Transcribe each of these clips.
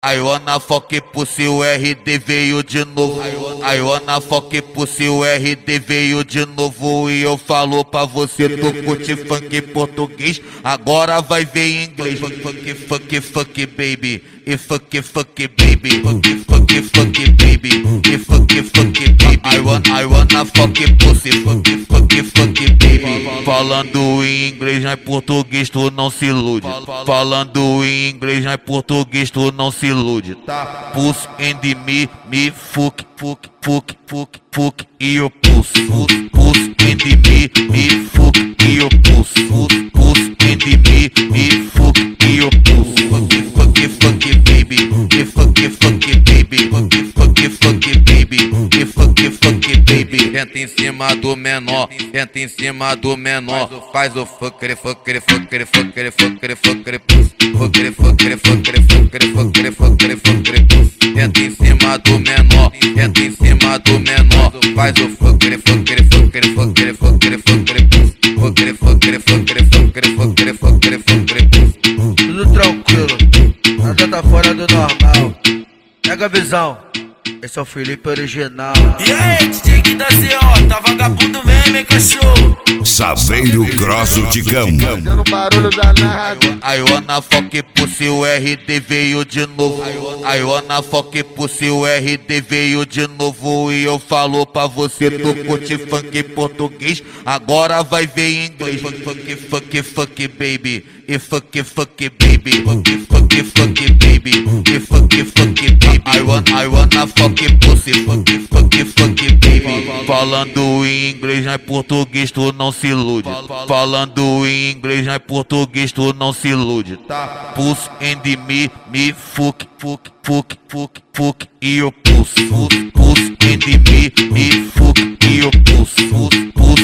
I wanna fuck pussy, o RD veio de novo. I wanna fuck pussy, o RD veio de novo. E eu falo pra você, tu curte funk português, agora vai ver em inglês. Funk, funk, funk, baby. E funk, funk, baby. Funk, funk, funk, baby. E funk, funk, baby. I wanna fuck pussy, funk, funk, funk, baby. Falando em inglês, não é português, tu não se ilude. Falando em inglês, não é português, tu não se ilude, tá? Puss and me, fuck, fuck, fuck, fuck, fuck, e eu pussy. Puss and me, fuck, e eu pussy. Puss and me, fuck, e eu pussy. Fuck, fuck, fuck, baby. E fuck, fuck, baby. Fuck, fuck, fuck, baby. E fuck, fuck, baby. Entra em cima do menor, entra em cima do menor. Faz o fucker, fucker, fucker, fucker, fucker, fucker, pussy. Fucker, fucker, fucker, fucker, fucker, fucker, fucker, pussy. Entra em cima do menor, entra em cima do menor. Faz o fucker, fucker, fucker, fucker, fucker, fucker, pussy. Fucker, fucker, fucker, fucker, fucker, fucker, fucker, pussy. Tudo tranquilo, nada tá fora do normal. Pega a visão, esse é o Felipe original. E aí, DJ que da CO, tá vagabundo mesmo, hein, cachorro? Saveiro Cross o Ticão. Fazendo barulho danado. I wanna fuck pussy, o RD veio de novo. I wanna fuck pussy, o RD veio de novo. E eu falo pra você, tu curte funk português, agora vai ver em inglês. Funk, funk, funk, baby. E funk, funk, baby. Funk, funk, funk, baby. E funk, funk, baby. I wanna fuck pussy, funk, funk, funk, baby. Falando em inglês, não é português, tu não se ilude. Falando em inglês, não é português, tu não se ilude, tá? Puss and me, fuck, fuck, fuck, fuck, fuck, e eu pussy. Puss and me, fuck, e eu pussy. Puss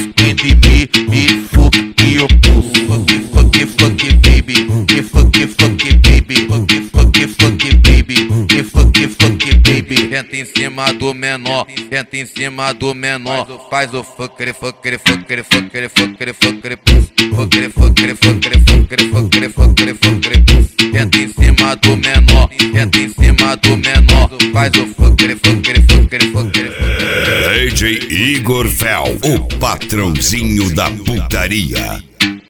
and me, fuck, e eu pussy. Fuck, fuck, fuck, baby. E fuck, fuck, baby. Fuck, fuck, fuck, baby. E fuck, fuck, baby. Entra em cima do menor, entra em cima do menor. Faz o fucker, fucker, fucker, fucker, fucker, fucker, pussy. Fucker, fucker, fucker, fucker, fucker, fucker, fucker, pussy. Entra em cima do menor, entra em cima do menor. Faz o fucker, fucker, fucker, fucker, fucker. DJ Igor Fel, o patrãozinho da putaria.